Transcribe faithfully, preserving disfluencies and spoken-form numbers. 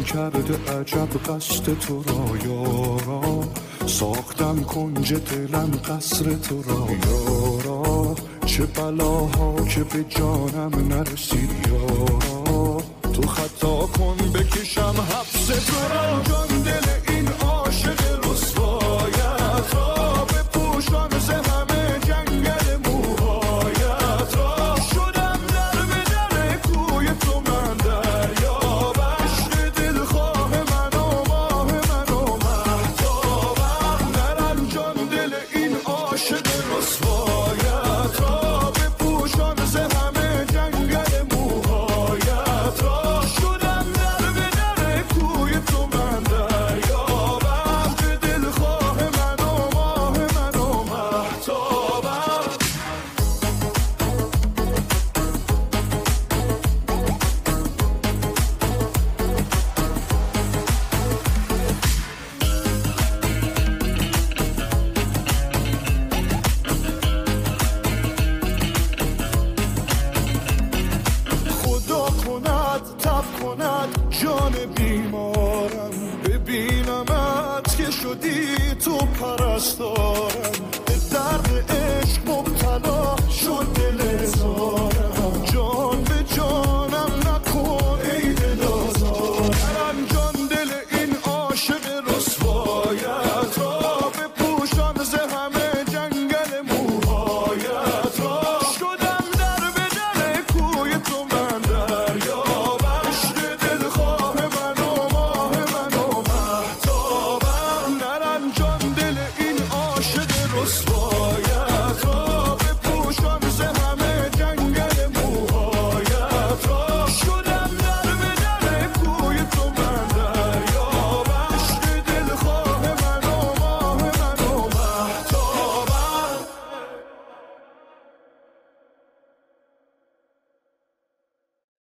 دلم کرده عجب قصد تو را یارا، ساختم کنج دلم قصر تو را یارا، چه بلاها که به جانم نرسید یارا، تو خطا کن بکشم حبس تو را. جان دل این عاشق رسوایت را بپوشان ز همه جنگل موهایت را، شدم در به در کوی تو من دریا، بشر دلخواه من و ماه من و مهتابم، نرم جان دل این عاشق رسوایت را بپوشان ز همه جنگل موهایت را، شدم در به در کوی تو من دریا، بشر دلخواه من و ماه من و مهتابم. خدا کند تب کند جان بیمارم، ببینمت که شدی تو پرستارم،